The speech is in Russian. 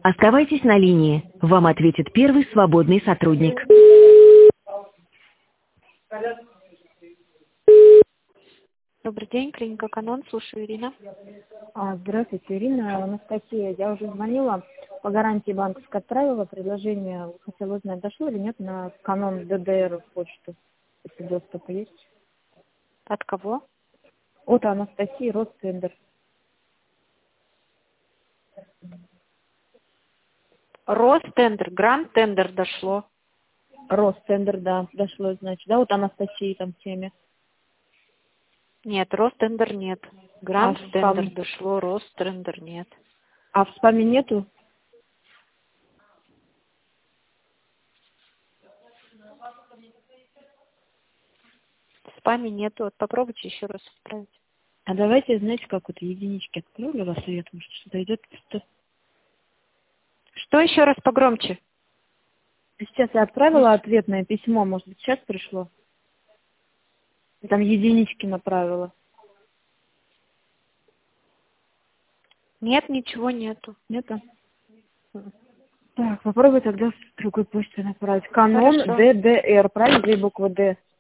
Оставайтесь на линии. Вам ответит первый свободный сотрудник. Добрый день, клиника Канон, слушаю, Ирина. Здравствуйте, Ирина, Анастасия. Я уже звонила, по гарантии банковской отправила предложение. Хотела узнать, дошло или нет на Канон ДДР в почту, если доступ есть. От кого? От Анастасии, Ростендер. Ростендер, Гранд Тендер дошло. Ростендер, да, дошло, значит. Да, вот Анастасии там в теме. Нет, Ростендер нет. А Гранд в Тендер спам... дошло, Ростендер нет. А в спаме нету? В спаме нету. Попробуйте еще раз отправить. А давайте, знаете, как вот единички отправлю вас совет, может, что-то идет. Что еще раз погромче? Сейчас я отправила ответное письмо, может быть, сейчас пришло. Там единички направила. Нет, ничего нету. Нету? Так, попробуй тогда с другой почты направить. Канон Хорошо. ДДР, правильно? 2 буквы Д.